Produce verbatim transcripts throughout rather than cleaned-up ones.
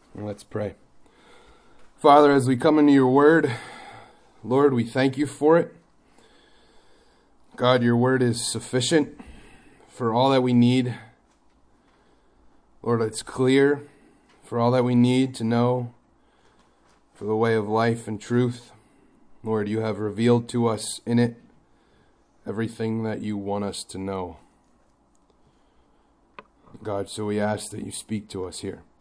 Let's pray. Father, as we come into your word, Lord, we thank you for it. God, your word is sufficient for all that we need. Lord, it's clear for all that we need to know for the way of life and truth. Lord, you have revealed to us in it everything that you want us to know. God, so we ask that you speak to us here.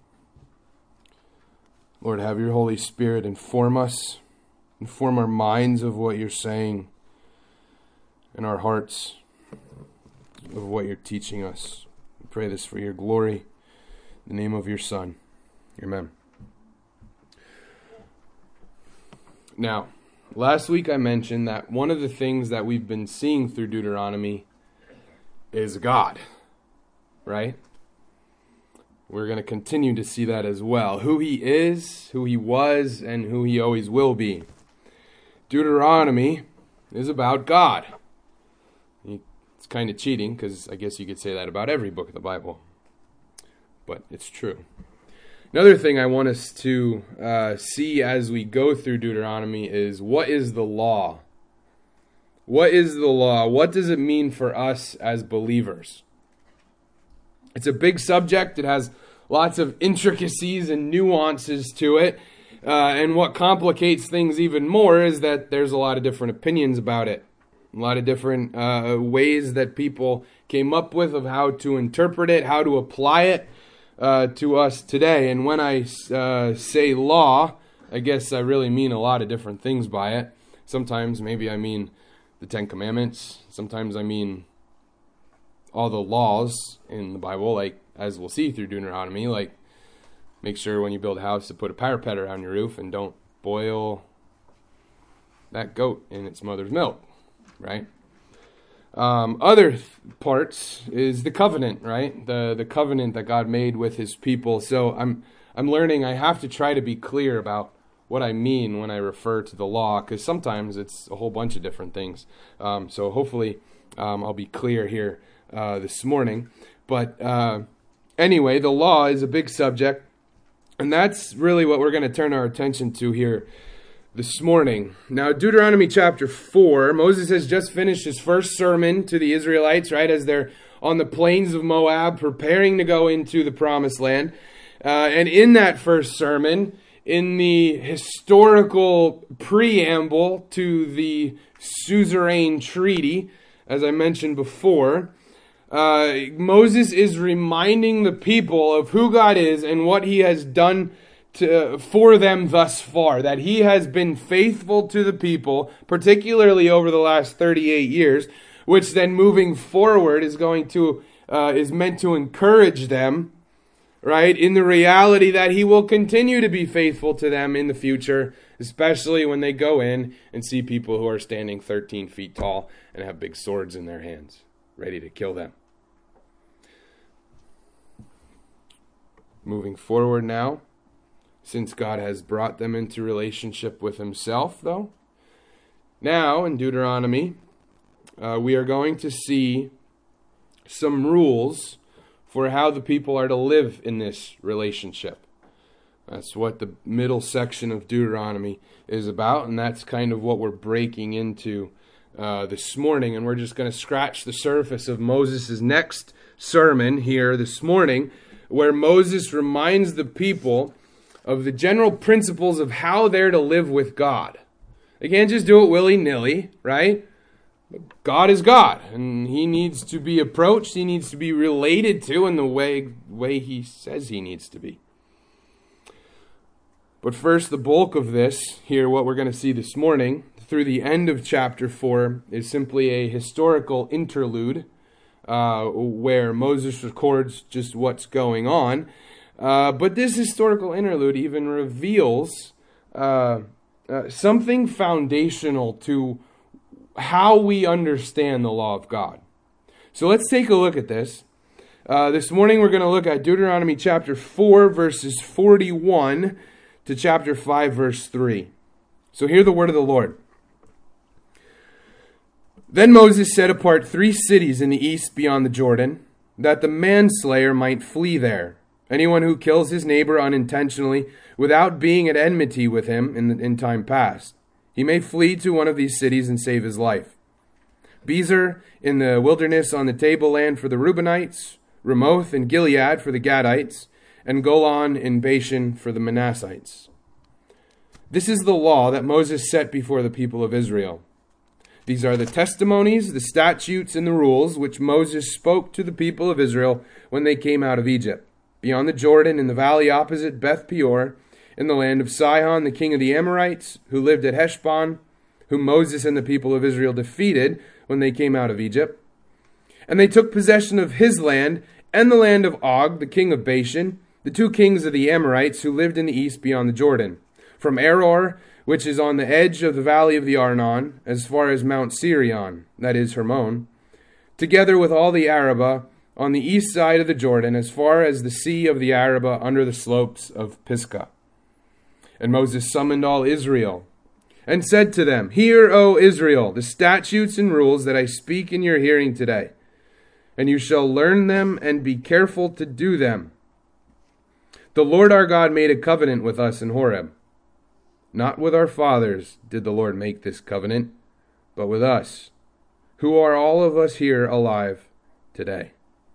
Lord, have your Holy Spirit inform us, inform our minds of what you're saying, and our hearts of what you're teaching us. We pray this for your glory, in the name of your Son. Amen. Now, last week I mentioned that one of the things that we've been seeing through Deuteronomy is God, right? We're going to continue to see that as well. Who he is, who he was, and who he always will be. Deuteronomy is about God. It's kind of cheating, because I guess you could say that about every book of the Bible. But it's true. Another thing I want us to uh, see as we go through Deuteronomy is, what is the law? What is the law? What does it mean for us as believers? It's a big subject. It has lots of intricacies and nuances to it. Uh, and what complicates things even more is that there's a lot of different opinions about it. A lot of different uh, ways that people came up with of how to interpret it, how to apply it uh, to us today. And when I uh, say law, I guess I really mean a lot of different things by it. Sometimes maybe I mean the Ten Commandments. Sometimes I mean all the laws in the Bible, like as we'll see through Deuteronomy, like make sure when you build a house to put a parapet around your roof and don't boil that goat in its mother's milk, right? Um, other th- parts is the covenant, right? The the covenant that God made with his people. So I'm I'm learning I have to try to be clear about what I mean when I refer to the law, because sometimes it's a whole bunch of different things. Um, so hopefully um, I'll be clear here Uh, this morning. But uh, anyway, the law is a big subject, and that's really what we're going to turn our attention to here this morning. Now, Deuteronomy chapter four, Moses has just finished his first sermon to the Israelites, right, as they're on the plains of Moab, preparing to go into the promised land. Uh, and in that first sermon, in the historical preamble to the Suzerain Treaty, as I mentioned before, Uh, Moses is reminding the people of who God is and what he has done to, for them thus far. That he has been faithful to the people, particularly over the last thirty-eight years, which then moving forward is going to, uh, is meant to encourage them, right, in the reality that he will continue to be faithful to them in the future, especially when they go in and see people who are standing thirteen feet tall and have big swords in their hands, ready to kill them. Moving forward now, since God has brought them into relationship with himself, though, now in Deuteronomy, uh, we are going to see some rules for how the people are to live in this relationship. That's what the middle section of Deuteronomy is about, and that's kind of what we're breaking into Uh, this morning, and we're just going to scratch the surface of Moses' next sermon here this morning, where Moses reminds the people of the general principles of how they're to live with God. They can't just do it willy-nilly, right? God is God, and he needs to be approached, he needs to be related to in the way, way he says he needs to be. But first, the bulk of this, here, what we're going to see this morning, through the end of chapter four, is simply a historical interlude uh, where Moses records just what's going on. Uh, but this historical interlude even reveals uh, uh, something foundational to how we understand the law of God. So let's take a look at this. Uh, this morning we're going to look at Deuteronomy chapter four, verses forty-one to chapter five, verse three. So hear the word of the Lord. Then Moses set apart three cities in the east beyond the Jordan, that the manslayer might flee there, Anyone who kills his neighbor unintentionally without being at enmity with him in, in time past, he may flee to one of these cities and save his life. Bezer in the wilderness on the tableland for the Reubenites, Ramoth in Gilead for the Gadites, and Golan in Bashan for the Manassites. This is the law that Moses set before the people of Israel. These are the testimonies, the statutes, and the rules which Moses spoke to the people of Israel when they came out of Egypt, beyond the Jordan in the valley opposite Beth Peor, in the land of Sihon, the king of the Amorites, who lived at Heshbon, whom Moses and the people of Israel defeated when they came out of Egypt. And they took possession of his land and the land of Og, the king of Bashan, the two kings of the Amorites who lived in the east beyond the Jordan, from Aror, which is on the edge of the valley of the Arnon, as far as Mount Sirion, that is Hermon, together with all the Arabah, on the east side of the Jordan, as far as the sea of the Arabah under the slopes of Pisgah. And Moses summoned all Israel, and said to them, Hear, O Israel, the statutes and rules that I speak in your hearing today, and you shall learn them and be careful to do them. The Lord our God made a covenant with us in Horeb. Not with our fathers did the Lord make this covenant, but with us, who are all of us here alive today.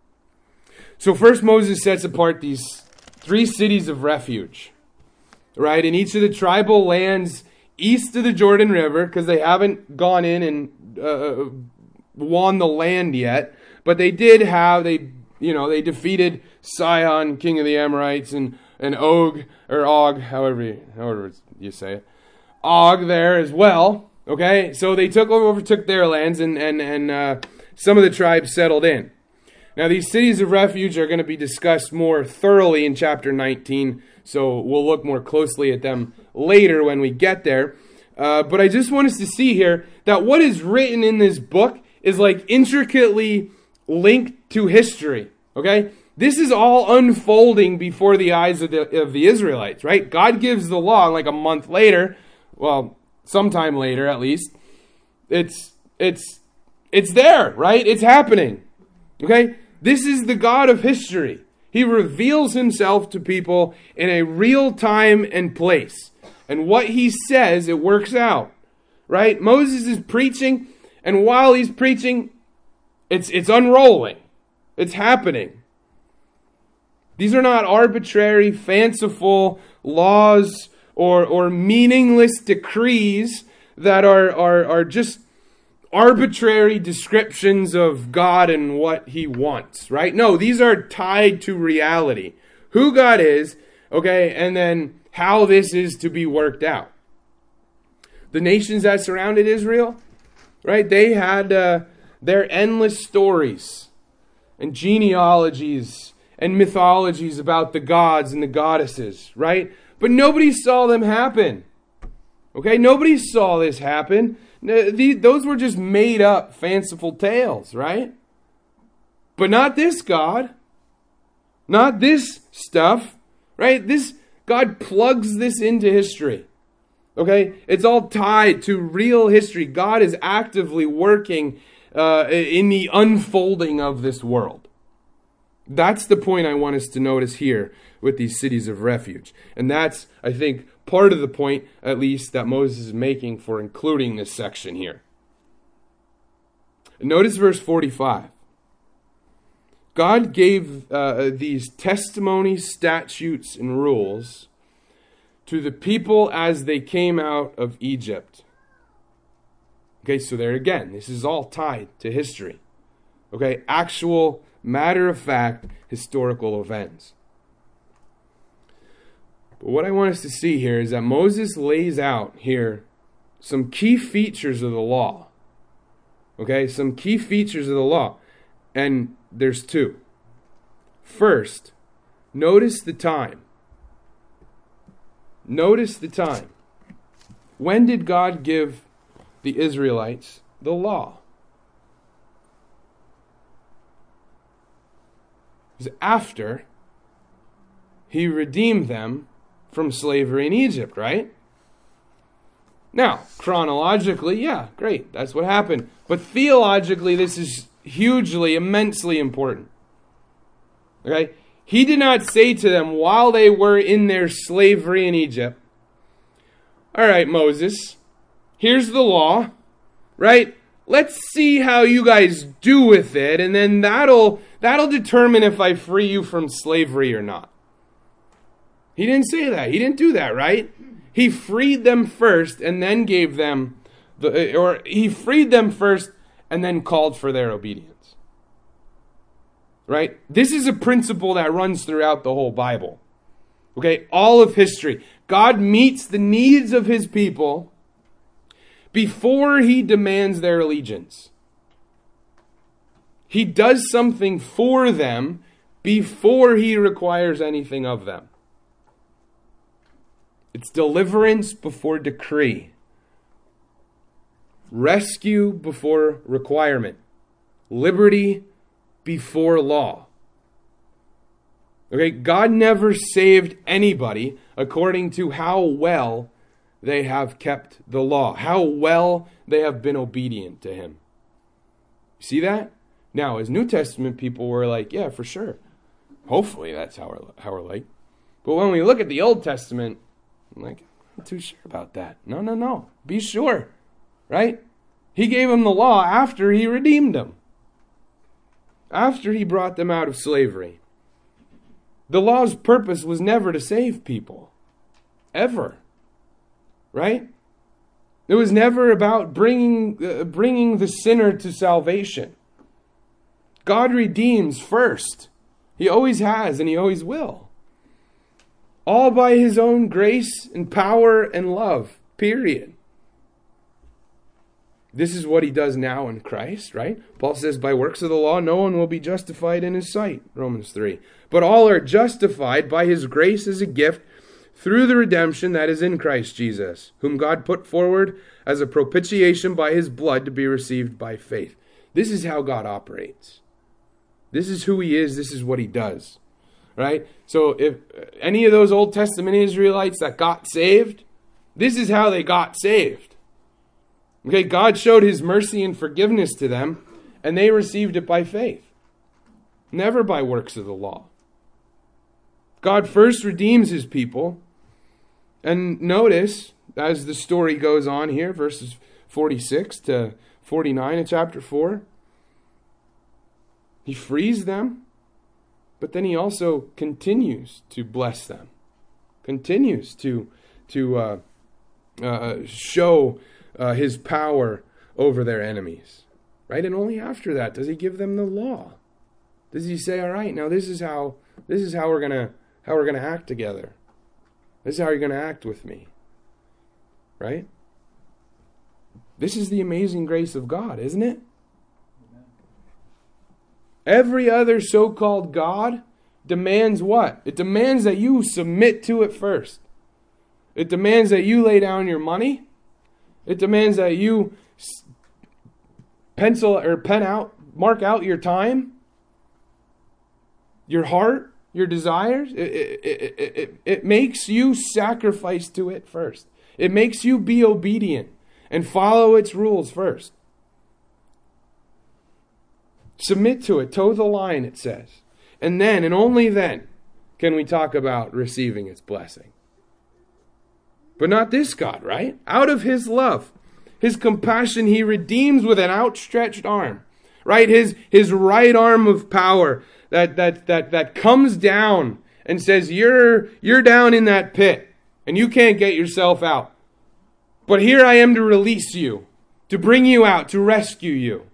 So first Moses sets apart these three cities of refuge, right? In each of the tribal lands east of the Jordan River, because they haven't gone in and uh, won the land yet, but they did have, they you know, they defeated Sihon, king of the Amorites, and, and Og, or Og, however you, however you say it, Og there as well, okay? So they took over, took their lands, and, and, and uh, some of the tribes settled in. Now, these cities of refuge are going to be discussed more thoroughly in chapter nineteen, so we'll look more closely at them later when we get there. Uh, but I just want us to see here that what is written in this book is like intricately linked to history, okay? This is all unfolding before the eyes of the, of the Israelites, right? God gives the law, and like a month later, well, sometime later at least, it's it's it's there, right? It's happening, okay? This is the God of history. He reveals himself to people in a real time and place. And what he says, it works out, right? Moses is preaching, and while he's preaching, it's it's unrolling. It's happening. These are not arbitrary, fanciful laws or, or meaningless decrees that are, are, are just arbitrary descriptions of God and what he wants, right? No, these are tied to reality. Who God is, okay, and then how this is to be worked out. The nations that surrounded Israel, right, they had uh, their endless stories and genealogies and mythologies about the gods and the goddesses, right? But nobody saw them happen. Okay, nobody saw this happen. These, those were just made up, fanciful tales, right? But not this God. Not this stuff, right? This God plugs this into history. Okay, it's all tied to real history. God is actively working uh, in the unfolding of this world. That's the point I want us to notice here with these cities of refuge. And that's, I think, part of the point, at least, that Moses is making for including this section here. Notice verse forty-five. God gave uh, these testimonies, statutes, and rules to the people as they came out of Egypt. Okay, so there again, this is all tied to history. Okay, actual, matter-of-fact, historical events. But what I want us to see here is that Moses lays out here some key features of the law. Okay, some key features of the law. And there's two. First, notice the time. Notice the time. When did God give the Israelites the law? It was after he redeemed them from slavery in Egypt, right? Now, chronologically, yeah, great, that's what happened. But theologically, this is hugely, immensely important. Okay? He did not say to them while they were in their slavery in Egypt, all right, Moses, here's the law, right? Let's see how you guys do with it, and then that'll that'll determine if I free you from slavery or not. He didn't say that. He didn't do that, right? He freed them first and then gave them the or he freed them first and then called for their obedience. Right? This is a principle that runs throughout the whole Bible. Okay, all of history. God meets the needs of his people before he demands their allegiance. He does something for them before he requires anything of them. It's deliverance before decree. Rescue before requirement. Liberty before law. Okay, God never saved anybody according to how well they have kept the law, how well they have been obedient to him. See that? Now, as New Testament people were like, yeah, for sure. Hopefully that's how we're, how we're like. But when we look at the Old Testament, I'm like, I'm not too sure about that. No, no, no. Be sure. Right? He gave them the law after he redeemed them. After he brought them out of slavery. The law's purpose was never to save people. Ever. Right? It was never about bringing, uh, bringing the sinner to salvation. God redeems first. He always has and he always will. All by his own grace and power and love. Period. This is what he does now in Christ, right? Paul says, by works of the law, no one will be justified in his sight. Romans three. But all are justified by his grace as a gift through the redemption that is in Christ Jesus, whom God put forward as a propitiation by his blood to be received by faith. This is how God operates. This is who he is. This is what he does. Right? So if any of those Old Testament Israelites that got saved, this is how they got saved. Okay, God showed his mercy and forgiveness to them, and they received it by faith. Never by works of the law. God first redeems his people. And notice, as the story goes on here, verses forty-six to forty-nine in chapter four, he frees them, but then he also continues to bless them. Continues to, to uh, uh, show uh, his power over their enemies. Right? And only after that does he give them the law. Does he say, all right, now this is how this is how we're gonna how we're gonna act together. This is how you're going to act with me. Right? This is the amazing grace of God, isn't it? Amen. Every other so-called God demands what? It demands that you submit to it first. It demands that you lay down your money. It demands that you pencil or pen out, mark out your time, your heart, your desires. It, it, it, it, it makes you sacrifice to it first. It makes you be obedient and follow its rules first. Submit to it, toe the line, it says. And then, and only then, can we talk about receiving its blessing. But not this God, right? Out of his love, his compassion, he redeems with an outstretched arm. Right? His, his right arm of power that, that, that, that comes down and says, you're, you're down in that pit and you can't get yourself out. But here I am to release you, to bring you out, to rescue you.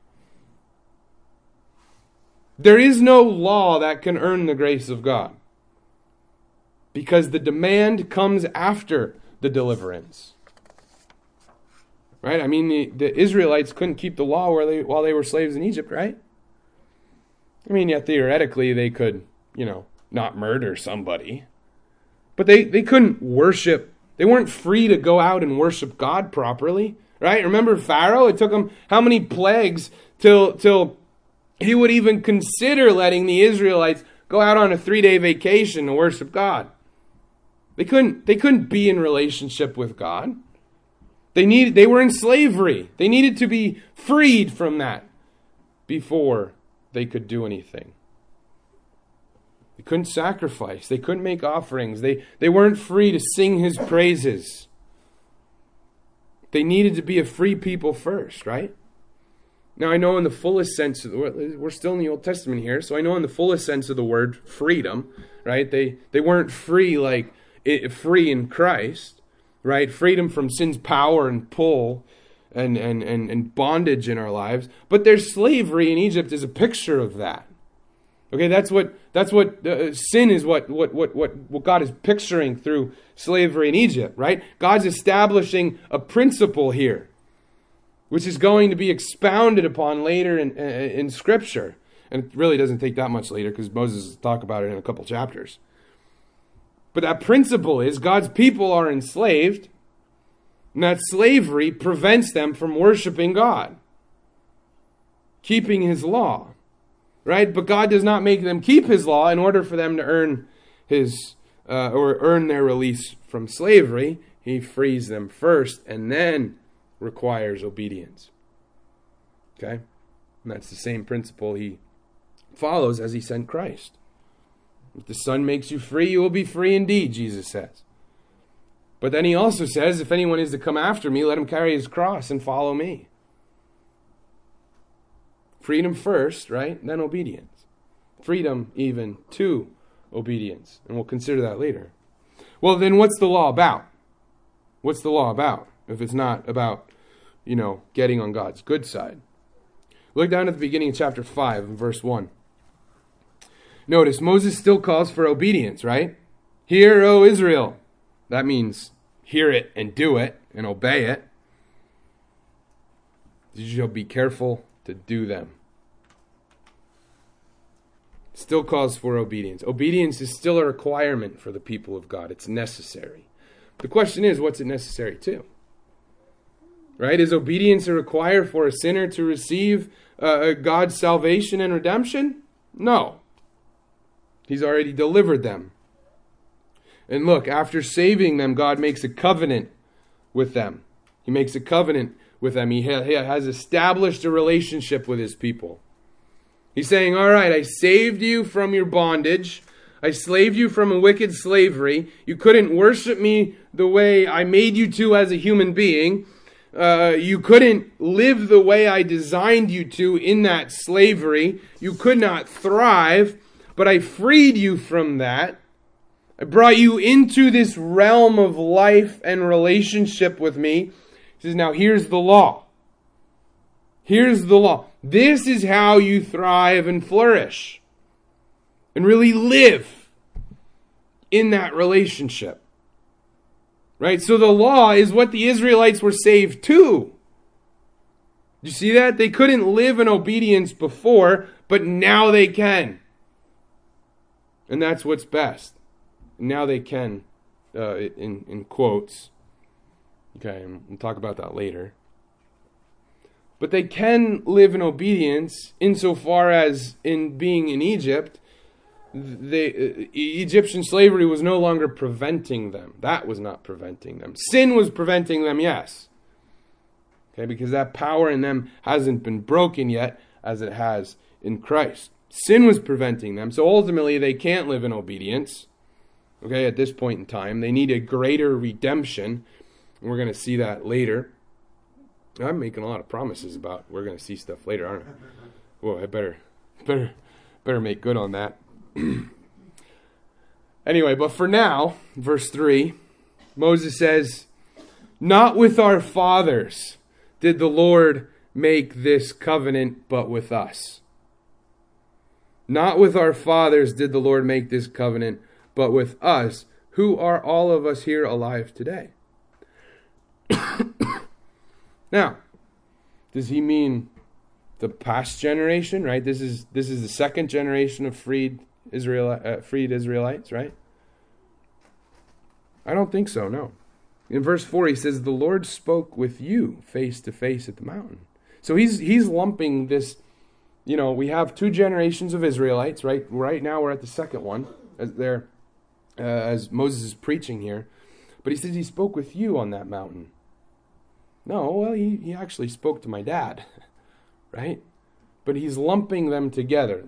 There is no law that can earn the grace of God, because the demand comes after the deliverance. Right? I mean, the, the Israelites couldn't keep the law while they, while they were slaves in Egypt, right? I mean, yeah, theoretically they could, you know, not murder somebody. But they, they couldn't worship. They weren't free to go out and worship God properly, right? Remember Pharaoh? It took him how many plagues till, till he would even consider letting the Israelites go out on a three-day vacation to worship God. They couldn't, they couldn't be in relationship with God. They needed, they were in slavery. They needed to be freed from that before they could do anything. They couldn't sacrifice. They couldn't make offerings. They, they weren't free to sing his praises. They needed to be a free people first, right? Now, I know in the fullest sense of the word, we're still in the Old Testament here, so I know in the fullest sense of the word, freedom, right? They they weren't free like it, free in Christ, right? Freedom from sin's power and pull and, and, and, and bondage in our lives. But their slavery in Egypt is a picture of that. Okay, that's what that's what uh, sin is. What what what what what God is picturing through slavery in Egypt, right? God's establishing a principle here, which is going to be expounded upon later in in Scripture, and it really doesn't take that much later because Moses will talk about it in a couple chapters. But that principle is God's people are enslaved, and that slavery prevents them from worshiping God, keeping His law. Right? But God does not make them keep His law in order for them to earn His uh, or earn their release from slavery. He frees them first and then requires obedience. Okay? And that's the same principle He follows as He sent Christ. If the Son makes you free, you will be free indeed, Jesus says. But then He also says, if anyone is to come after me, let him carry his cross and follow me. Freedom first, right? Then obedience. Freedom even to obedience. And we'll consider that later. Well, then what's the law about? What's the law about if it's not about, you know, getting on God's good side? Look down at the beginning of chapter five and verse one. Notice Moses still calls for obedience, right? Hear, O Israel. That means hear it and do it and obey it. You shall be careful to do them. Still calls for obedience. Obedience is still a requirement for the people of God. It's necessary. The question is, what's it necessary to? Right? Is obedience a require for a sinner to receive uh, God's salvation and redemption? No. He's already delivered them. And look, after saving them, God makes a covenant with them. He makes a covenant with them. He has established a relationship with His people. He's saying, all right, I saved you from your bondage. I slaved you from a wicked slavery. You couldn't worship me the way I made you to as a human being. Uh, you couldn't live the way I designed you to in that slavery. You could not thrive, but I freed you from that. I brought you into this realm of life and relationship with me. He says, now here's the law. Here's the law. This is how you thrive and flourish and really live in that relationship. Right? So the law is what the Israelites were saved to. You see that? They couldn't live in obedience before, but now they can. And that's what's best. Now they can, uh, in, in quotes. Okay, and we'll talk about that later. But they can live in obedience insofar as in being in Egypt, they, uh, Egyptian slavery was no longer preventing them. That was not preventing them. Sin was preventing them, yes. Okay, because that power in them hasn't been broken yet as it has in Christ. Sin was preventing them, so ultimately they can't live in obedience. Okay, at this point in time, they need a greater redemption. And we're going to see that later. I'm making a lot of promises about we're going to see stuff later, aren't I? Well, I better, better, better make good on that. Anyway, but for now, verse three, Moses says, "Not with our fathers did the Lord make this covenant, but with us." Not with our fathers did the Lord make this covenant, but with us, who are all of us here alive today. Now, does he mean the past generation, right? This is this is the second generation of freed Israel, uh, freed Israelites, right? I don't think so, no. In verse four, he says, "The Lord spoke with you face to face at the mountain." So he's he's lumping this, you know, we have two generations of Israelites, right? Right now we're at the second one, as they're, uh, as Moses is preaching here. But he says he spoke with you on that mountain. No, well, he, he actually spoke to my dad, right? But he's lumping them together. Like,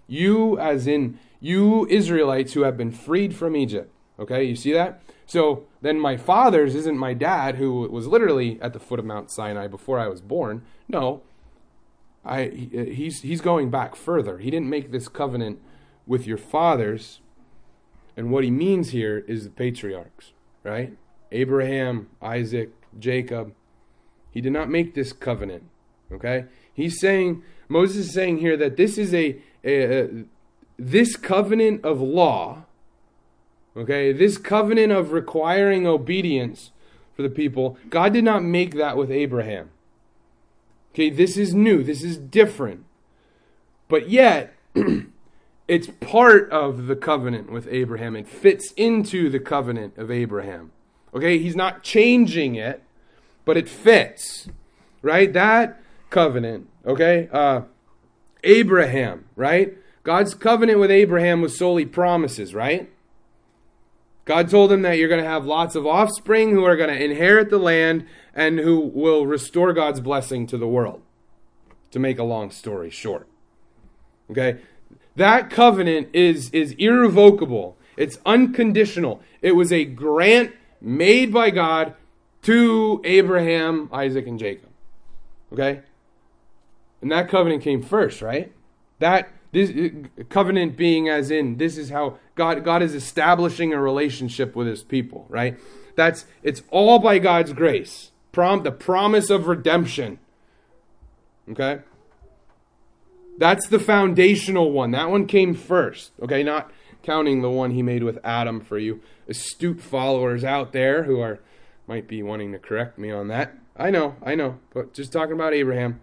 You as in, you Israelites who have been freed from Egypt. Okay, you see that? So then my fathers isn't my dad who was literally at the foot of Mount Sinai before I was born. No, I he's he's going back further. He didn't make this covenant with your fathers. And what he means here is the patriarchs, right? Abraham, Isaac, Jacob. He did not make this covenant, okay? He's saying, Moses is saying here that this is a, a, a this covenant of law, okay, this covenant of requiring obedience for the people, God did not make that with Abraham. Okay, this is new, this is different. But yet, it's part of the covenant with Abraham. It fits into the covenant of Abraham. Okay, he's not changing it, but it fits, right? That covenant, okay? Uh, Abraham, right? God's covenant with Abraham was solely promises, right? God told him that you're going to have lots of offspring who are going to inherit the land and who will restore God's blessing to the world. To make a long story short. Okay? That covenant is, is irrevocable. It's unconditional. It was a grant made by God to Abraham, Isaac, and Jacob. Okay? And that covenant came first, right? That this covenant being as in, this is how God, God is establishing a relationship with his people, right? That's, it's all by God's grace. Prom, the promise of redemption. Okay? That's the foundational one. That one came first. Okay, not counting the one he made with Adam for you astute followers out there who are might be wanting to correct me on that. I know, I know. But just talking about Abraham.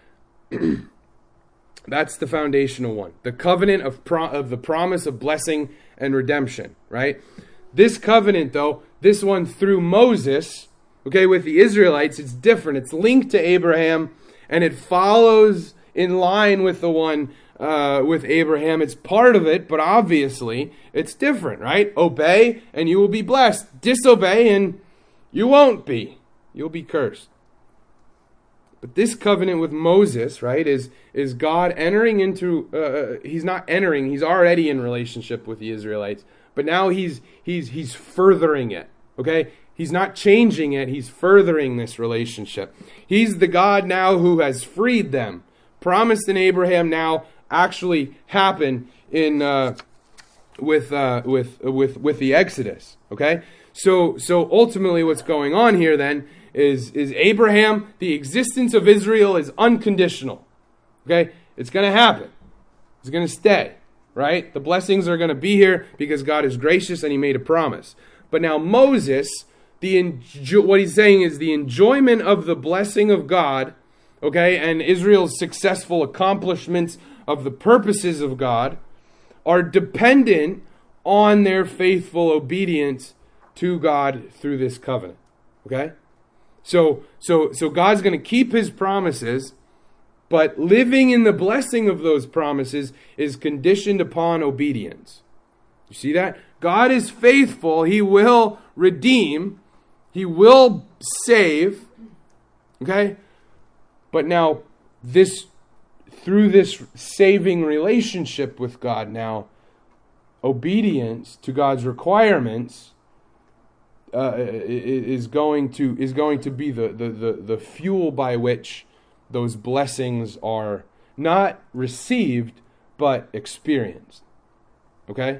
That's the foundational one. The covenant of pro- of the promise of blessing and redemption, right? This covenant, though, this one through Moses, okay, with the Israelites, it's different. It's linked to Abraham, and it follows in line with the one uh, with Abraham. It's part of it, but obviously it's different, right? Obey, and you will be blessed. Disobey, and you won't be. You'll be cursed. But this covenant with Moses, right, is, is God entering into, uh, he's not entering, he's already in relationship with the Israelites, but now he's, he's, he's furthering it, okay? He's not changing it, he's furthering this relationship. He's the God now who has freed them. Promised in Abraham now actually happen in, uh, with, uh, with, with, with the Exodus, okay? So, so ultimately what's going on here then is, is Abraham, the existence of Israel is unconditional. Okay? It's going to happen. It's going to stay. Right? The blessings are going to be here because God is gracious and he made a promise. But now Moses, the enjo- what he's saying is the enjoyment of the blessing of God, okay, and Israel's successful accomplishments of the purposes of God are dependent on their faithful obedience to God through this covenant. Okay? So, so, so God's going to keep his promises, but living in the blessing of those promises is conditioned upon obedience. You see that? God is faithful. He will redeem. He will save. Okay? But now, this, through this saving relationship with God now, obedience to God's requirements Uh, is going to is going to be the, the, the, the fuel by which those blessings are not received but experienced. Okay?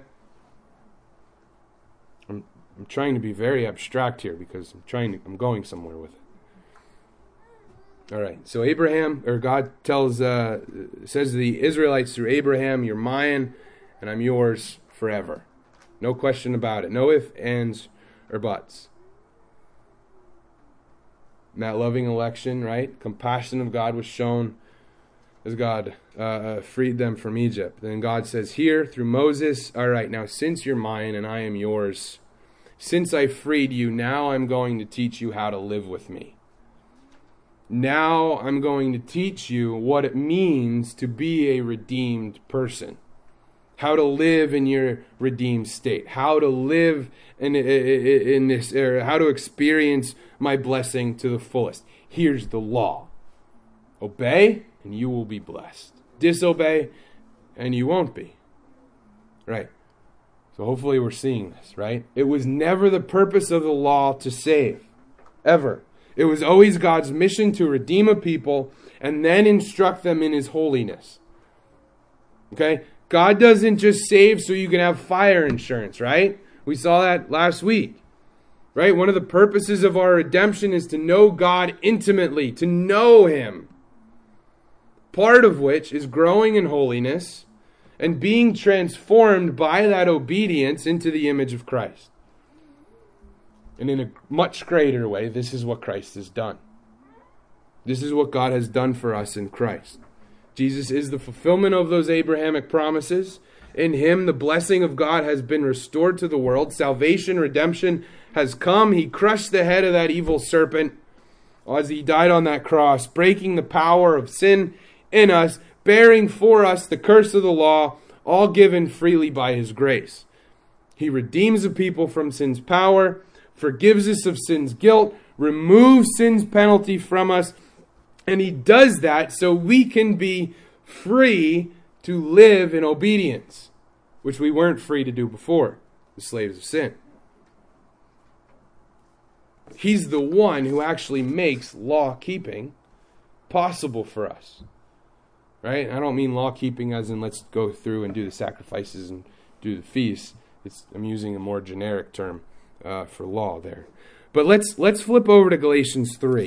I'm I'm trying to be very abstract here because I'm trying to I'm going somewhere with it. All right. So Abraham or God tells uh, says to the Israelites through Abraham, "You're mine, and I'm yours forever." No question about it. No ifs, ands, or buts. In that loving election, right? Compassion of God was shown as God uh, freed them from Egypt. Then God says here through Moses, all right, now since you're mine and I am yours, since I freed you, now I'm going to teach you how to live with me. Now I'm going to teach you what it means to be a redeemed person. How to live in your redeemed state. How to live in, in this area. How to experience my blessing to the fullest. Here's the law. Obey and you will be blessed. Disobey and you won't be. Right? So hopefully we're seeing this, right? It was never the purpose of the law to save. Ever. It was always God's mission to redeem a people and then instruct them in His holiness. Okay? God doesn't just save so you can have fire insurance, right? We saw that last week. Right? One of the purposes of our redemption is to know God intimately, to know Him. Part of which is growing in holiness and being transformed by that obedience into the image of Christ. And in a much greater way, this is what Christ has done. This is what God has done for us in Christ. Jesus is the fulfillment of those Abrahamic promises. In Him, the blessing of God has been restored to the world. Salvation, redemption has come. He crushed the head of that evil serpent as He died on that cross, breaking the power of sin in us, bearing for us the curse of the law, all given freely by His grace. He redeems the people from sin's power, forgives us of sin's guilt, removes sin's penalty from us, and He does that so we can be free to live in obedience, which we weren't free to do before, the slaves of sin. He's the one who actually makes law-keeping possible for us. Right? I don't mean law-keeping as in let's go through and do the sacrifices and do the feasts. It's, I'm using a more generic term uh, for law there. But let's let's flip over to Galatians three.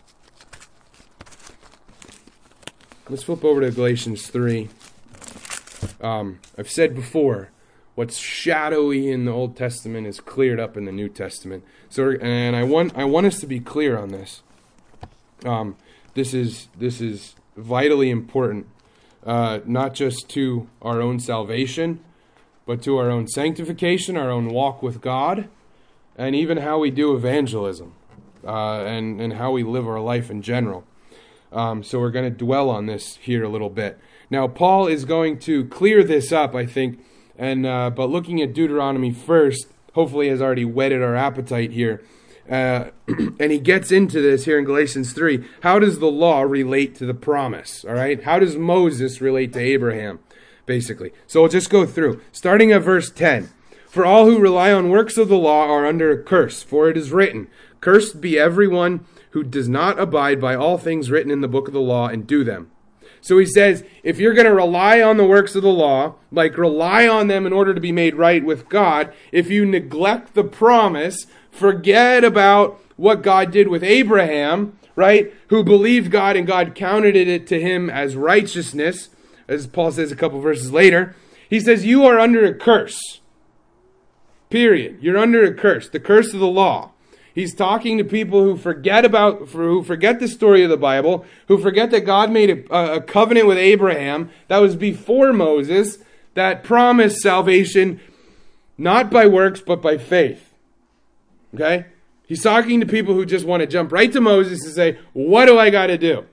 Let's flip over to Galatians three. Um, I've said before, what's shadowy in the Old Testament is cleared up in the New Testament. So, and I want I want us to be clear on this. Um, this is this is. vitally important, uh, not just to our own salvation, but to our own sanctification, our own walk with God, and even how we do evangelism, uh, and, and how we live our life in general. Um, so we're going to dwell on this here a little bit. Now, Paul is going to clear this up, I think, and uh, but looking at Deuteronomy first, hopefully has already whetted our appetite here. Uh, and he gets into this here in Galatians three. How does the law relate to the promise? All right. How does Moses relate to Abraham, basically? So we'll just go through. Starting at verse ten. For all who rely on works of the law are under a curse. For it is written, cursed be everyone who does not abide by all things written in the book of the law and do them. So he says, if you're going to rely on the works of the law, like rely on them in order to be made right with God, if you neglect the promise, forget about what God did with Abraham, right? Who believed God and God counted it to him as righteousness, as Paul says a couple verses later. He says, you are under a curse. Period. You're under a curse. The curse of the law. He's talking to people who forget about, who forget the story of the Bible, who forget that God made a, a covenant with Abraham that was before Moses, that promised salvation not by works but by faith. Okay? He's talking to people who just want to jump right to Moses and say, what do I got to do?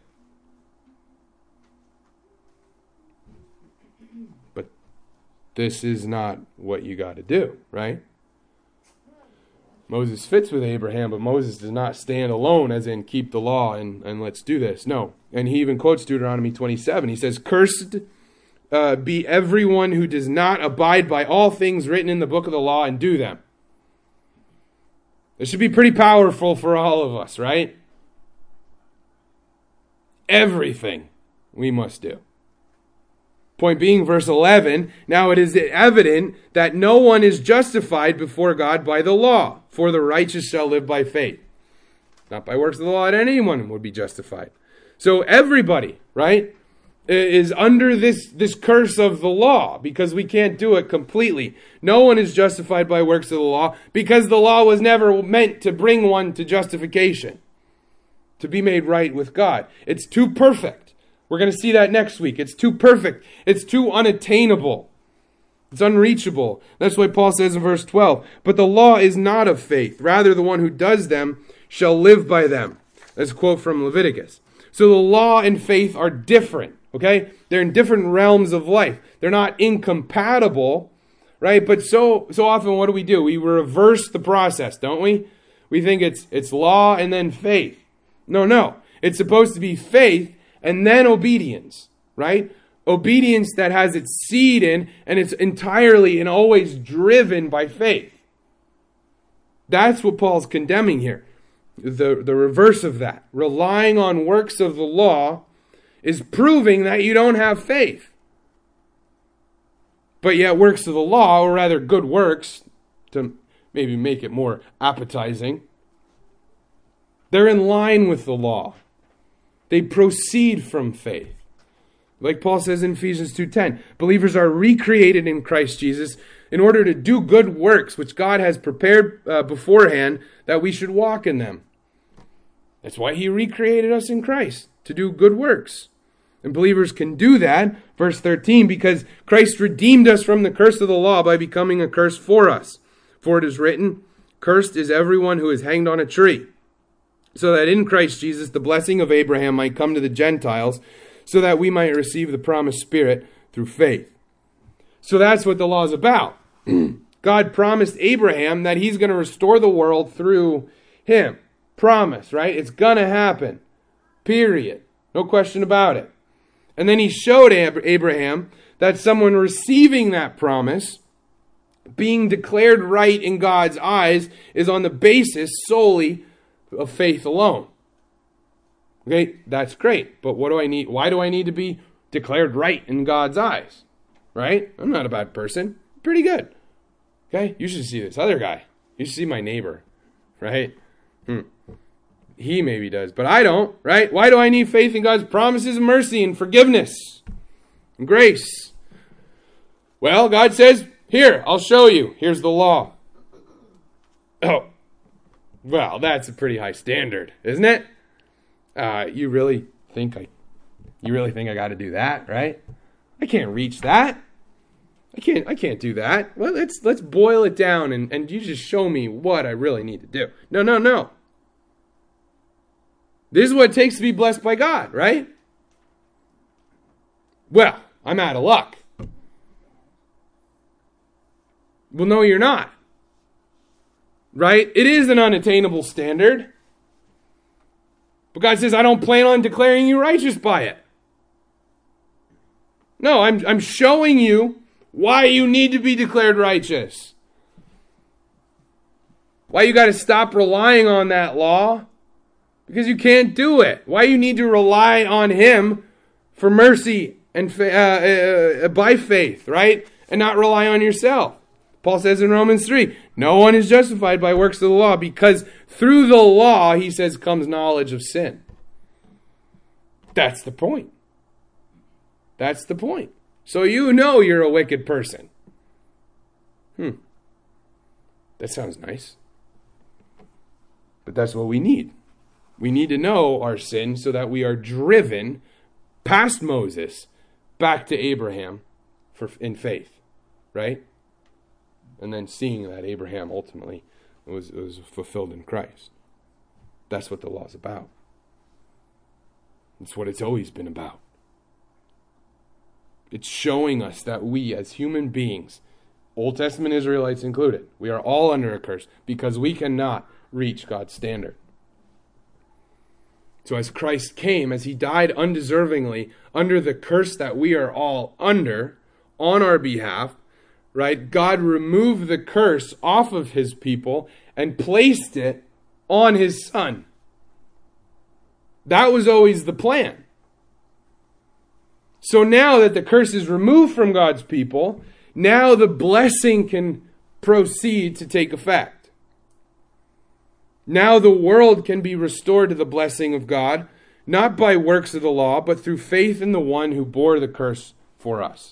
But this is not what you got to do, right? Moses fits with Abraham, but Moses does not stand alone as in keep the law and, and let's do this. No. And he even quotes Deuteronomy twenty-seven. He says, cursed uh, be everyone who does not abide by all things written in the book of the law and do them. This should be pretty powerful for all of us, right? Everything we must do. Point being, verse eleven, now it is evident that no one is justified before God by the law, for the righteous shall live by faith. Not by works of the law that anyone would be justified. So everybody, right, is under this, this curse of the law because we can't do it completely. No one is justified by works of the law because the law was never meant to bring one to justification, to be made right with God. It's too perfect. We're going to see that next week. It's too perfect. It's too unattainable. It's unreachable. That's why Paul says in verse twelve, but the law is not of faith. Rather, the one who does them shall live by them. That's a quote from Leviticus. So the law and faith are different, okay? They're in different realms of life. They're not incompatible, right? But so so often what do we do? We reverse the process, don't we? We think it's it's law and then faith. No, no. It's supposed to be faith and then obedience, right? Obedience that has its seed in and it's entirely and always driven by faith. That's what Paul's condemning here. The, the reverse of that. Relying on works of the law is proving that you don't have faith. But yet works of the law, or rather good works, to maybe make it more appetizing, they're in line with the law. They proceed from faith. Like Paul says in Ephesians two ten, believers are recreated in Christ Jesus in order to do good works which God has prepared uh, beforehand that we should walk in them. That's why he recreated us in Christ, to do good works. And believers can do that, verse thirteen, because Christ redeemed us from the curse of the law by becoming a curse for us. For it is written, cursed is everyone who is hanged on a tree, so that in Christ Jesus the blessing of Abraham might come to the Gentiles, so that we might receive the promised Spirit through faith. So that's what the law is about. God promised Abraham that he's going to restore the world through him. Promise, right? It's going to happen. Period. No question about it. And then he showed Abraham that someone receiving that promise, being declared right in God's eyes, is on the basis solely of faith alone. Okay, that's great. But what do I need? Why do I need to be declared right in God's eyes? Right? I'm not a bad person. Pretty good. Okay, you should see this other guy. You should see my neighbor. Right? Hmm. He maybe does, but I don't, right? Why do I need faith in God's promises of mercy and forgiveness and grace? Well, God says, here, I'll show you. Here's the law. Oh, well, that's a pretty high standard, isn't it? Uh, you really think I, you really think I got to do that, right? I can't reach that. I can't, I can't do that. Well, let's let's boil it down and, and you just show me what I really need to do. No, no, no. This is what it takes to be blessed by God, right? Well, I'm out of luck. Well, no, you're not. Right? It is an unattainable standard. But God says, I don't plan on declaring you righteous by it. No, I'm, I'm showing you why you need to be declared righteous. Why you got to stop relying on that law. Because you can't do it. Why you need to rely on him for mercy and uh, uh, by faith, right? And not rely on yourself. Paul says in Romans three, no one is justified by works of the law because through the law, he says, comes knowledge of sin. That's the point. That's the point. So you know you're a wicked person. Hmm. That sounds nice. But that's what we need. We need to know our sin so that we are driven past Moses back to Abraham for in faith, right? And then seeing that Abraham ultimately was, was fulfilled in Christ. That's what the law's about. It's what it's always been about. It's showing us that we as human beings, Old Testament Israelites included, we are all under a curse because we cannot reach God's standard. So as Christ came, as he died undeservingly under the curse that we are all under on our behalf, right? God removed the curse off of his people and placed it on his son. That was always the plan. So now that the curse is removed from God's people, now the blessing can proceed to take effect. Now the world can be restored to the blessing of God, not by works of the law, but through faith in the one who bore the curse for us.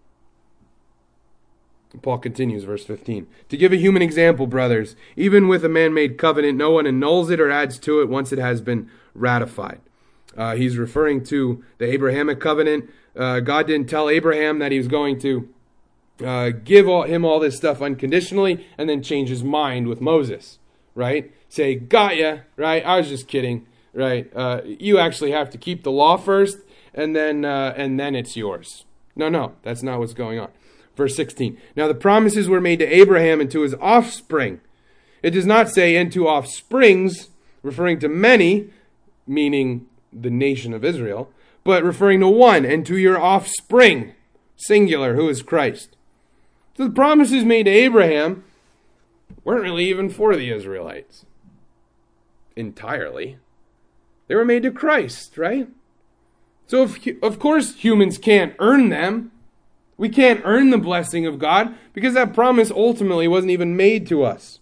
And Paul continues, verse fifteen. To give a human example, brothers, even with a man-made covenant, no one annuls it or adds to it once it has been ratified. Uh, he's referring to the Abrahamic covenant. Uh, God didn't tell Abraham that he was going to uh, give all, him all this stuff unconditionally and then change his mind with Moses, right? Say, got ya, right? I was just kidding, right? Uh, you actually have to keep the law first, and then uh, and then it's yours. No, no, that's not what's going on. Verse sixteen. Now the promises were made to Abraham and to his offspring. It does not say, and to offsprings, referring to many, meaning the nation of Israel, but referring to one, and to your offspring, singular, who is Christ. So the promises made to Abraham weren't really even for the Israelites entirely. They were made to Christ, right? So if, of course humans can't earn them. We can't earn the blessing of God because that promise ultimately wasn't even made to us.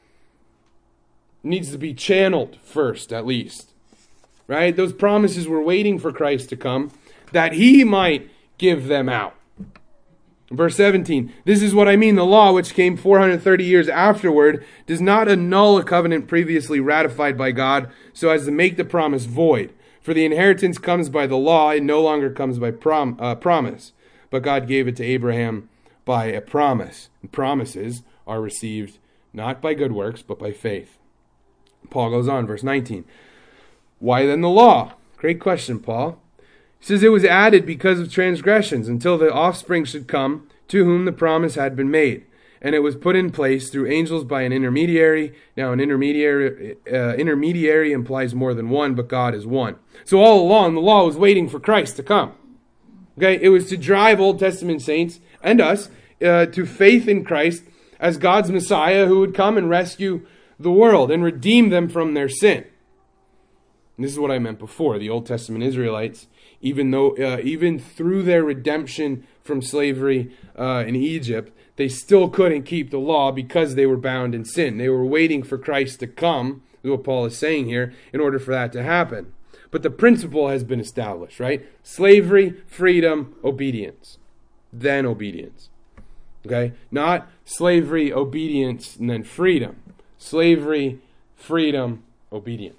It needs to be channeled first, at least. Right? Those promises were waiting for Christ to come that he might give them out. Verse seventeen, this is what I mean. The law, which came four hundred thirty years afterward, does not annul a covenant previously ratified by God so as to make the promise void. For the inheritance comes by the law, it no longer comes by prom- uh, promise. But God gave it to Abraham by a promise. And promises are received not by good works, but by faith. Paul goes on, verse nineteen. Why then the law? Great question, Paul. He says it was added because of transgressions until the offspring should come to whom the promise had been made. And it was put in place through angels by an intermediary. Now an intermediary uh, intermediary implies more than one, but God is one. So all along the law was waiting for Christ to come. Okay, it was to drive Old Testament saints and us uh, to faith in Christ as God's Messiah who would come and rescue the world and redeem them from their sin. And this is what I meant before. The Old Testament Israelites, even though, uh, even through their redemption from slavery uh, in Egypt, they still couldn't keep the law because they were bound in sin. They were waiting for Christ to come, is what Paul is saying here, in order for that to happen. But the principle has been established, right? Slavery, freedom, obedience. Then obedience. Okay? Not slavery, obedience, and then freedom. Slavery, freedom, obedience.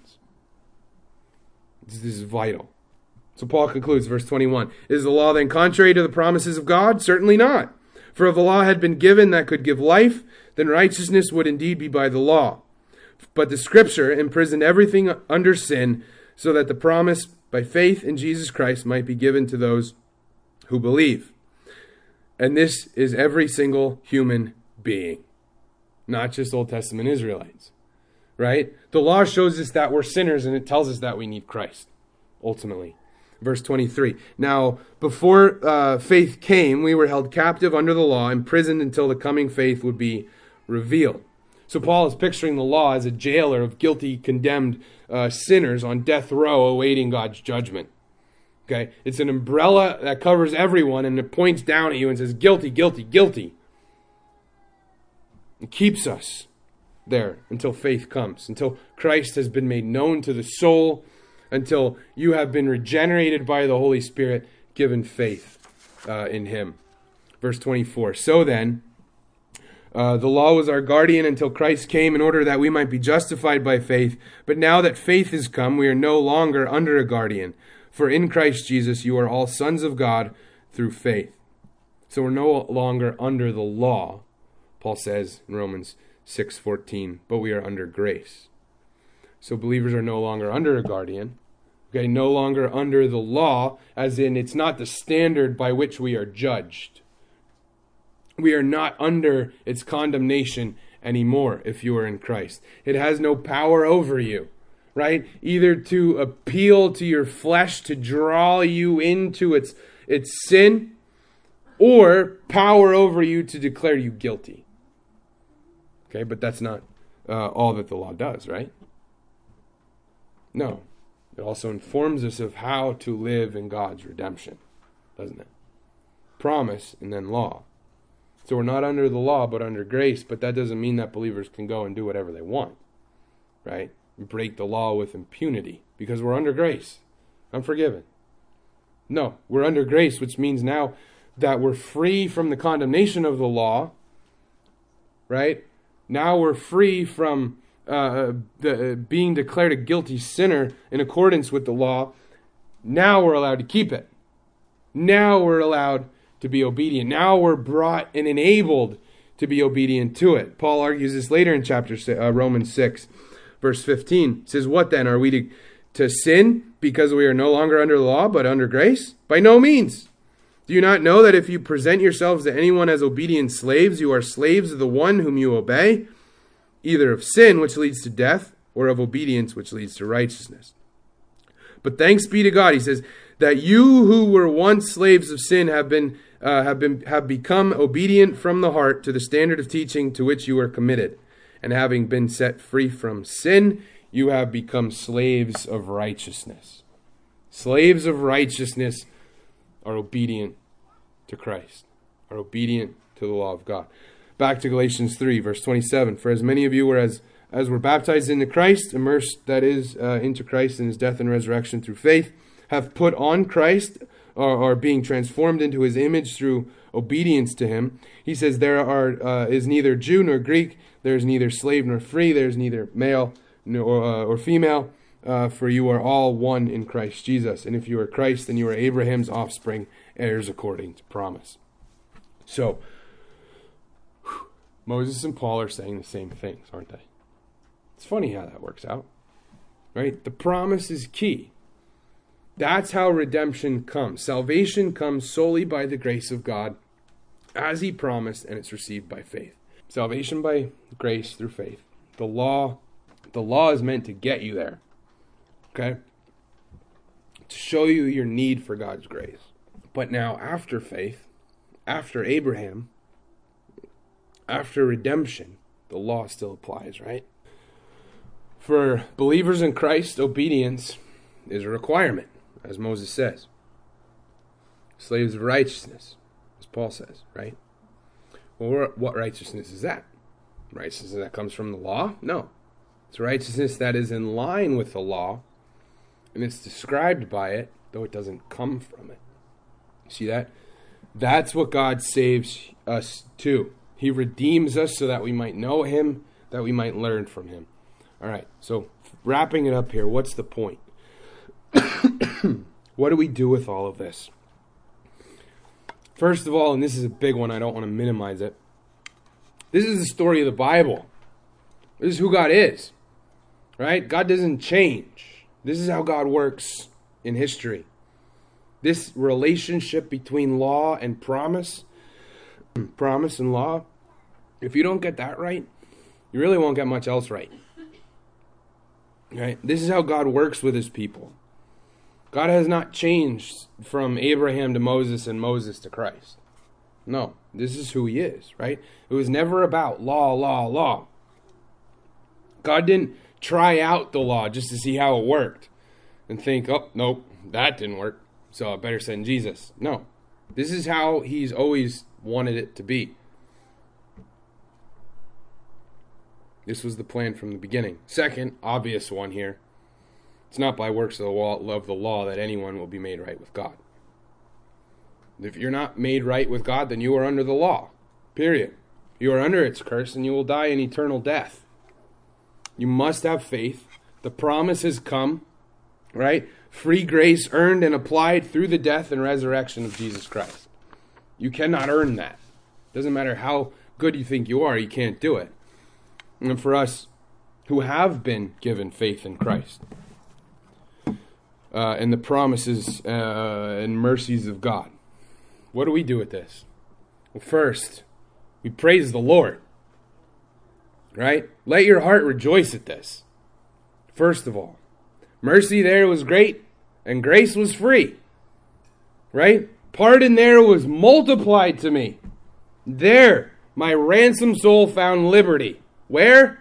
This is vital. So Paul concludes, verse twenty-one. Is the law then contrary to the promises of God? Certainly not. For if a law had been given that could give life, then righteousness would indeed be by the law. But the Scripture imprisoned everything under sin, so that the promise by faith in Jesus Christ might be given to those who believe. And this is every single human being, not just Old Testament Israelites. Right? The law shows us that we're sinners, and it tells us that we need Christ, ultimately. Verse twenty-three. Now, before uh, faith came, we were held captive under the law, imprisoned until the coming faith would be revealed. So Paul is picturing the law as a jailer of guilty, condemned uh, sinners on death row awaiting God's judgment. Okay? It's an umbrella that covers everyone, and it points down at you and says, guilty, guilty, guilty. It keeps us there until faith comes, until Christ has been made known to the soul, until you have been regenerated by the Holy Spirit, given faith uh, in Him. Verse twenty-four. So then, uh, the law was our guardian until Christ came in order that we might be justified by faith. But now that faith has come, we are no longer under a guardian. For in Christ Jesus you are all sons of God through faith. So we're no longer under the law, Paul says in Romans six fourteen, but we are under grace. So believers are no longer under a guardian. Okay, no longer under the law, as in it's not the standard by which we are judged. We are not under its condemnation anymore if you are in Christ. It has no power over you, right? Either to appeal to your flesh, to draw you into its, its sin, or power over you to declare you guilty. Okay, but that's not uh, all that the law does, right? No. It also informs us of how to live in God's redemption, doesn't it? Promise and then law. So we're not under the law, but under grace, but that doesn't mean that believers can go and do whatever they want, right? Break the law with impunity, because we're under grace. I'm forgiven. No, we're under grace, which means now that we're free from the condemnation of the law, right? Now we're free from uh, the, uh, being declared a guilty sinner in accordance with the law. Now we're allowed to keep it. Now we're allowed to be obedient. Now we're brought and enabled to be obedient to it. Paul argues this later in chapter uh, Romans six, verse fifteen. It says, what then? Are we to, to sin because we are no longer under the law, but under grace? By no means. Do you not know that if you present yourselves to anyone as obedient slaves, you are slaves of the one whom you obey, either of sin, which leads to death, or of obedience, which leads to righteousness? But thanks be to God, he says, that you who were once slaves of sin have been uh, have been have become obedient from the heart to the standard of teaching to which you are committed. And having been set free from sin, you have become slaves of righteousness. Slaves of righteousness are obedient to Christ, are obedient to the law of God. Back to Galatians three, verse twenty-seven. For as many of you were as, as were baptized into Christ, immersed, that is, uh, into Christ in his death and resurrection through faith, have put on Christ, or are being transformed into his image through obedience to him. He says, there are uh, is neither Jew nor Greek, there is neither slave nor free, there is neither male nor, uh, or female, uh, for you are all one in Christ Jesus. And if you are Christ, then you are Abraham's offspring, heirs according to promise. So, whew, Moses and Paul are saying the same things, aren't they? It's funny how that works out, right? The promise is key. That's how redemption comes. Salvation comes solely by the grace of God, as he promised, and it's received by faith. Salvation by grace through faith. The law, the law is meant to get you there, okay? To show you your need for God's grace. But now, after faith, after Abraham, after redemption, the law still applies, right? For believers in Christ, obedience is a requirement, as Moses says. Slaves of righteousness, as Paul says, right? Well, what righteousness is that? Righteousness that comes from the law? No. It's righteousness that is in line with the law, and it's described by it, though it doesn't come from it. See that? That's what God saves us to. He redeems us so that we might know him, that we might learn from him. All right, so wrapping it up here, what's the point? What do we do with all of this? First of all, and this is a big one, I don't want to minimize it. This is the story of the Bible. This is who God is, right? God doesn't change. This is how God works in history. This relationship between law and promise, promise and law, if you don't get that right, you really won't get much else right. Right? This is how God works with his people. God has not changed from Abraham to Moses and Moses to Christ. No, this is who he is, right? It was never about law, law, law. God didn't try out the law just to see how it worked and think, oh, nope, that didn't work, so I better send Jesus. No, this is how he's always wanted it to be. This was the plan from the beginning. Second, obvious one here. It's not by works of the law that anyone will be made right with God. If you're not made right with God, then you are under the law. Period. You are under its curse, and you will die an eternal death. You must have faith. The promise has come, right? Free grace earned and applied through the death and resurrection of Jesus Christ. You cannot earn that. Doesn't matter how good you think you are, you can't do it. And for us who have been given faith in Christ uh, and the promises uh, and mercies of God, what do we do with this? Well, first, we praise the Lord, right? Let your heart rejoice at this. First of all, mercy there was great and grace was free, right? Pardon there was multiplied to me. There, my ransomed soul found liberty. Where?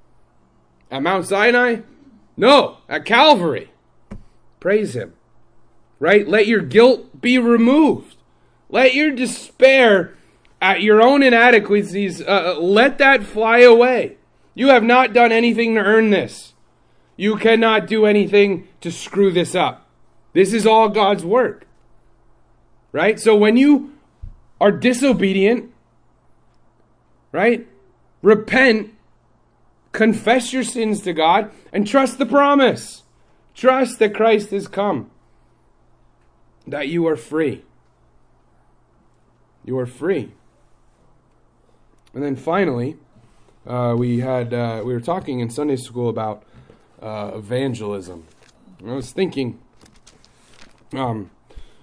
At Mount Sinai? No, at Calvary. Praise him. Right? Let your guilt be removed. Let your despair at your own inadequacies, uh, let that fly away. You have not done anything to earn this. You cannot do anything to screw this up. This is all God's work. Right? So when you are disobedient, right? Repent, confess your sins to God, and trust the promise. Trust that Christ has come. That you are free. You are free. And then finally, uh, we had uh, we were talking in Sunday school about uh, evangelism. And I was thinking, um,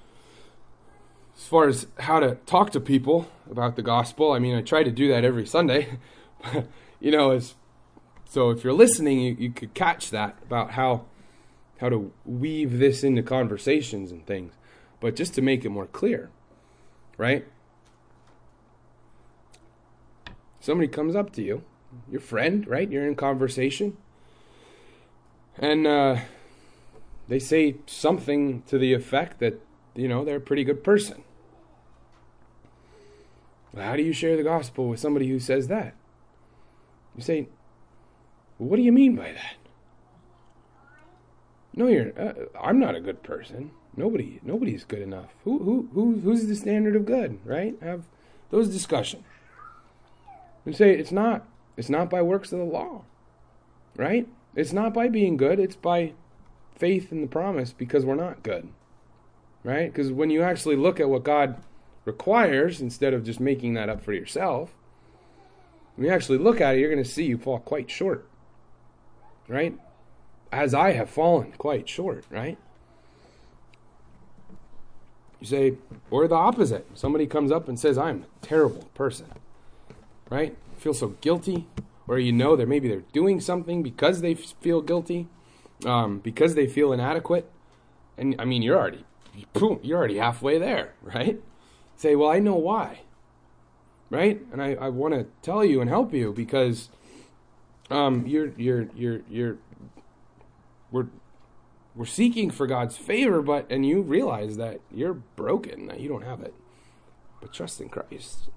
as far as how to talk to people about the gospel. I mean, I try to do that every Sunday. you know, as so if you're listening, you, you could catch that about how how to weave this into conversations and things, but just to make it more clear, right? Somebody comes up to you, your friend, right? You're in conversation, and uh, they say something to the effect that, you know, they're a pretty good person. Well, how do you share the gospel with somebody who says that? You say, well, what do you mean by that? No, you're. Uh, I'm not a good person. Nobody, nobody's good enough. Who, who, who, who's the standard of good, right? Have those discussions. And say it's not. It's not by works of the law, right? It's not by being good. It's by faith in the promise, because we're not good, right? Because when you actually look at what God requires, instead of just making that up for yourself, when you actually look at it, you're going to see you fall quite short, right? As I have fallen quite short, right? You say, or the opposite. Somebody comes up and says, I'm a terrible person, right? Feel so guilty, or you know that maybe they're doing something because they feel guilty, um, because they feel inadequate. And I mean, you're already, boom, you're already halfway there, right? Say, well, I know why, right? And I, I want to tell you and help you, because um, you're, you're, you're, you're, we're, we're seeking for God's favor, but, and you realize that you're broken, that you don't have it, but trust in Christ.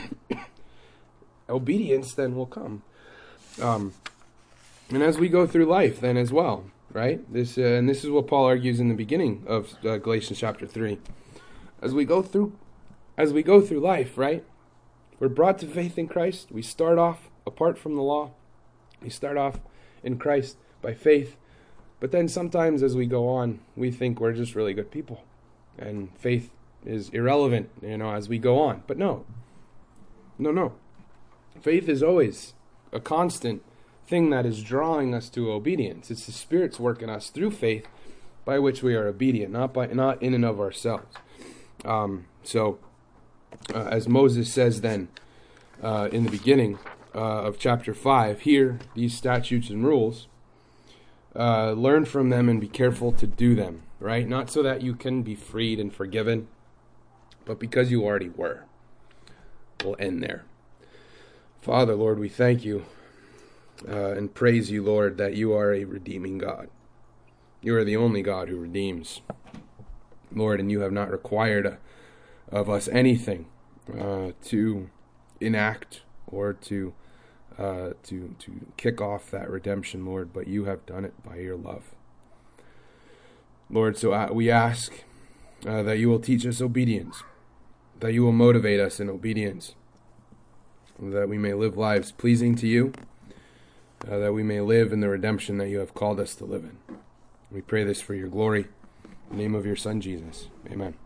Obedience then will come. Um, and as we go through life then as well, right? This, uh, and this is what Paul argues in the beginning of uh, Galatians chapter three. As we go through, as we go through life, right? We're brought to faith in Christ. We start off apart from the law. We start off in Christ by faith. But then sometimes as we go on, we think we're just really good people. And faith is irrelevant, you know, as we go on. But no. No, no. Faith is always a constant thing that is drawing us to obedience. It's the Spirit's work in us through faith by which we are obedient, not by not in and of ourselves. Um, so, uh, as Moses says then uh, in the beginning uh, of chapter five, hear these statutes and rules, uh, learn from them and be careful to do them, right? Not so that you can be freed and forgiven, but because you already were. We'll end there. Father, Lord, we thank you uh, and praise you, Lord, that you are a redeeming God. You are the only God who redeems, Lord, and you have not required uh, of us anything uh, to enact or to uh, to to kick off that redemption, Lord, but you have done it by your love, Lord. So uh, we ask uh, that you will teach us obedience, that you will motivate us in obedience, that we may live lives pleasing to you, uh, that we may live in the redemption that you have called us to live in. We pray this for your glory. In the name of your Son, Jesus. Amen.